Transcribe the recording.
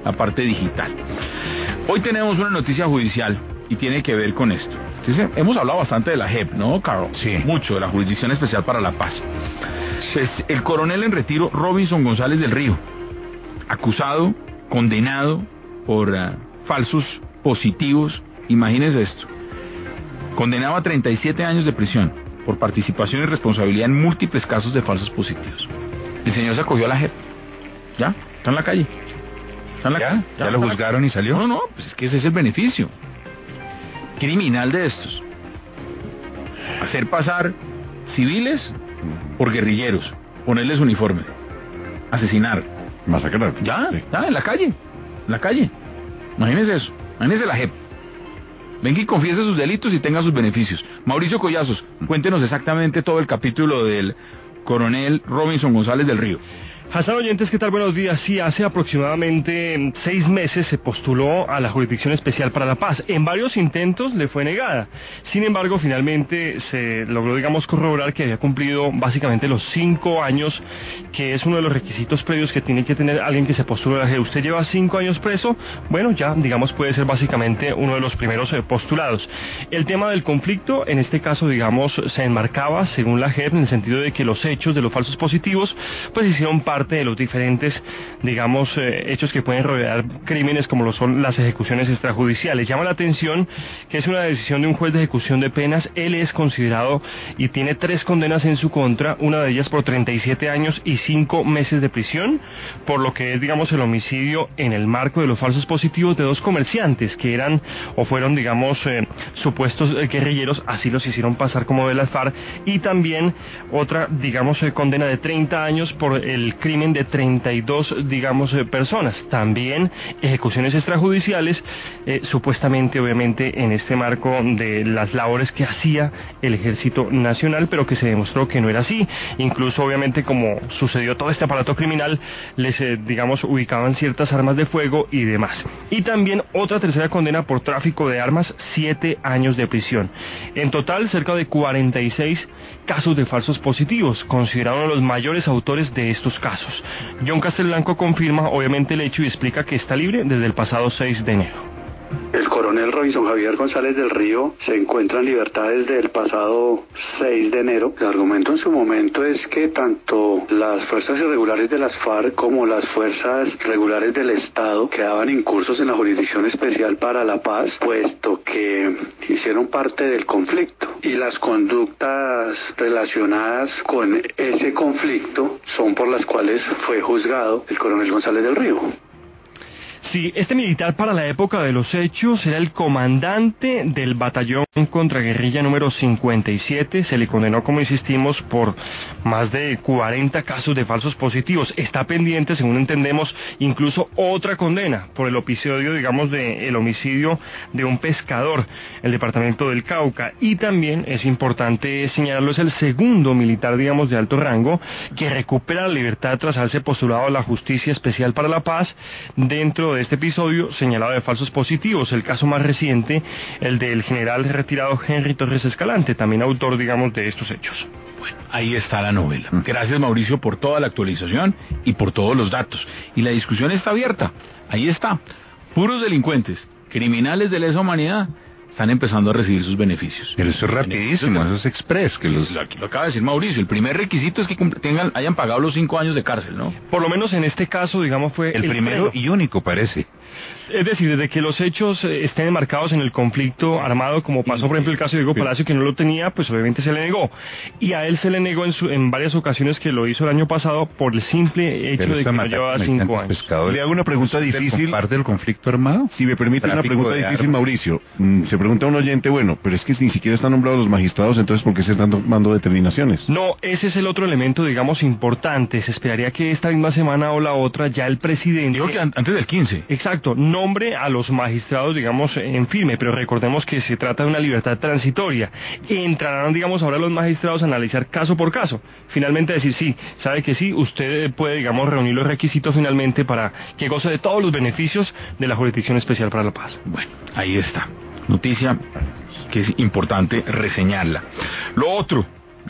la parte digital. Hoy tenemos una noticia judicial y tiene que ver con esto. Entonces, hemos hablado bastante de la JEP, ¿no, Carlos? Sí. Mucho, de la Jurisdicción Especial para la Paz. Pues, el coronel en retiro Robinson González del Río, acusado, condenado por falsos positivos, imagínense esto, condenado a 37 años de prisión por participación y responsabilidad en múltiples casos de falsos positivos. El señor se acogió a la JEP, ya, está en la calle. ¿Ya lo juzgaron y salió? No, pues es que ese es el beneficio. Criminal de estos. Hacer pasar civiles por guerrilleros, ponerles uniforme, asesinar. Masacrar. Ya, sí. En la calle. Imagínese eso, imagínese la JEP. Venga y confiese sus delitos y tenga sus beneficios. Mauricio Collazos, cuéntenos exactamente todo el capítulo del coronel Robinson González del Río. Hassan, oyentes, ¿qué tal? Buenos días. Sí, hace aproximadamente 6 meses se postuló a la Jurisdicción Especial para la Paz. En varios intentos le fue negada. Sin embargo, finalmente se logró, corroborar que había cumplido básicamente los 5 años, que es uno de los requisitos previos que tiene que tener alguien que se postule a la JEP. Usted lleva 5 años preso, bueno, ya, puede ser básicamente uno de los primeros postulados. El tema del conflicto, en este caso, se enmarcaba, según la JEP, en el sentido de que los hechos de los falsos positivos, pues hicieron parte de los diferentes, hechos que pueden rodear crímenes como lo son las ejecuciones extrajudiciales. Llama la atención que es una decisión de un juez de ejecución de penas. Él es considerado y tiene 3 condenas en su contra, una de ellas por 37 años y 5 meses de prisión, por lo que es, el homicidio en el marco de los falsos positivos de 2 comerciantes que eran o fueron, supuestos guerrilleros, así los hicieron pasar como de las FARC, y también otra, condena de 30 años por el crimen de 32, personas. También ejecuciones extrajudiciales, supuestamente, obviamente, en este marco de las labores que hacía el Ejército Nacional, pero que se demostró que no era así. Incluso, obviamente, como sucedió todo este aparato criminal, les, ubicaban ciertas armas de fuego y demás. Y también otra tercera condena por tráfico de armas, 7 años de prisión. En total, cerca de 46 casos de falsos positivos, considerados uno de los mayores autores de estos casos. John Castelblanco confirma, obviamente, el hecho y explica que está libre desde el pasado 6 de enero. El coronel Robinson Javier González del Río se encuentra en libertad desde el pasado 6 de enero. El argumento en su momento es que tanto las fuerzas irregulares de las FARC como las fuerzas regulares del Estado quedaban incursos en la Jurisdicción Especial para la Paz, puesto que hicieron parte del conflicto. Y las conductas relacionadas con ese conflicto son por las cuales fue juzgado el coronel González del Río. Sí, este militar para la época de los hechos era el comandante del batallón contraguerrilla número 57. Se le condenó, como insistimos, por más de 40 casos de falsos positivos. Está pendiente, según entendemos, incluso otra condena por el episodio, el homicidio de un pescador en el departamento del Cauca. Y también es importante señalarlo, es el segundo militar, de alto rango, que recupera la libertad tras haberse postulado a la Justicia Especial para la Paz dentro de este episodio señalado de falsos positivos. El caso más reciente, el del general retirado Henry Torres Escalante, también autor, de estos hechos. Bueno, ahí está la novela. Gracias, Mauricio, por toda la actualización y por todos los datos. Y la discusión está abierta. Ahí está. Puros delincuentes, criminales de lesa humanidad, están empezando a recibir sus beneficios. Pero eso es rapidísimo, eso es express. Aquí lo acaba de decir Mauricio. El primer requisito es que hayan pagado los 5 años de cárcel, ¿no? Por lo menos en este caso, fue el primero y único, parece. Es decir, desde que los hechos estén enmarcados en el conflicto armado, como pasó por ejemplo el caso de Diego Palacio, que no lo tenía, pues obviamente se le negó. Y a él se le negó en varias ocasiones, que lo hizo el año pasado, por el simple hecho de que no llevaba 5 años. Le hago una pregunta difícil. ¿Parte del conflicto armado? Si me permite una pregunta difícil, Mauricio. Se pregunta un oyente, bueno, pero es que ni siquiera están nombrados los magistrados, entonces ¿por qué se están tomando determinaciones? No, ese es el otro elemento, importante. Se esperaría que esta misma semana o la otra ya el presidente... Digo que antes del 15. Exacto, nombre a los magistrados, en firme, pero recordemos que se trata de una libertad transitoria. Entrarán, ahora los magistrados a analizar caso por caso. Finalmente decir, sí, sabe que sí, usted puede, reunir los requisitos finalmente para que goce de todos los beneficios de la Jurisdicción Especial para la Paz. Bueno, ahí está. Noticia que es importante reseñarla. Lo otro,